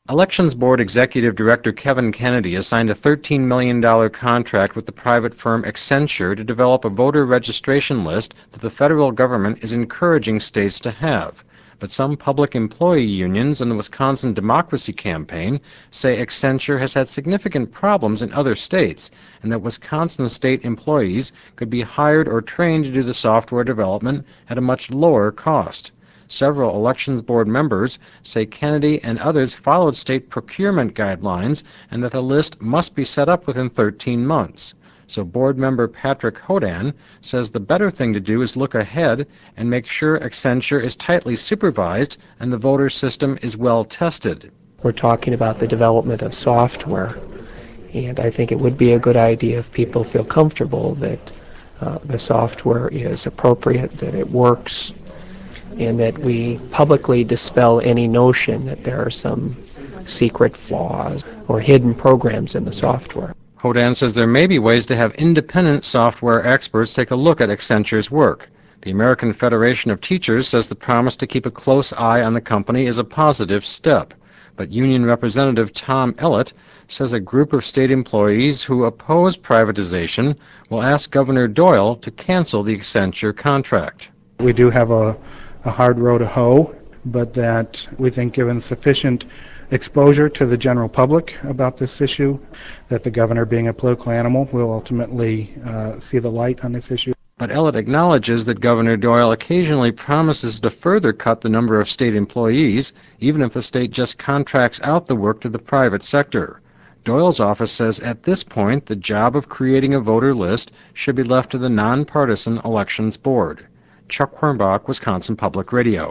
Elections Board Executive Director Kevin Kennedy has signed a $13 million contract with the private firm Accenture to develop a voter registration list that the federal government is encouraging states to have. But some public employee unions and the Wisconsin Democracy Campaign say Accenture has had significant problems in other states, and that Wisconsin state employees could be hired or trained to do the software development at a much lower cost. Several Elections Board members say Kennedy and others followed state procurement guidelines and that the list must be set up within 13 months. So board member Patrick Hodan says the better thing to do is look ahead and make sure Accenture is tightly supervised and the voter system is well tested. We're talking about the development of software, and I think it would be a good idea if people feel comfortable that the software is appropriate, that it works, and that we publicly dispel any notion that there are some secret flaws or hidden programs in the software. Hodan says there may be ways to have independent software experts take a look at Accenture's work. The American Federation of Teachers says the promise to keep a close eye on the company is a positive step. But union representative Tom Ellett says a group of state employees who oppose privatization will ask Governor Doyle to cancel the Accenture contract. We do have a hard row to hoe, but that we think given sufficient exposure to the general public about this issue, that the governor, being a political animal, will ultimately see the light on this issue. But Ellett acknowledges that Governor Doyle occasionally promises to further cut the number of state employees, even if the state just contracts out the work to the private sector. Doyle's office says at this point the job of creating a voter list should be left to the nonpartisan Elections Board. Chuck Hornbach, Wisconsin Public Radio.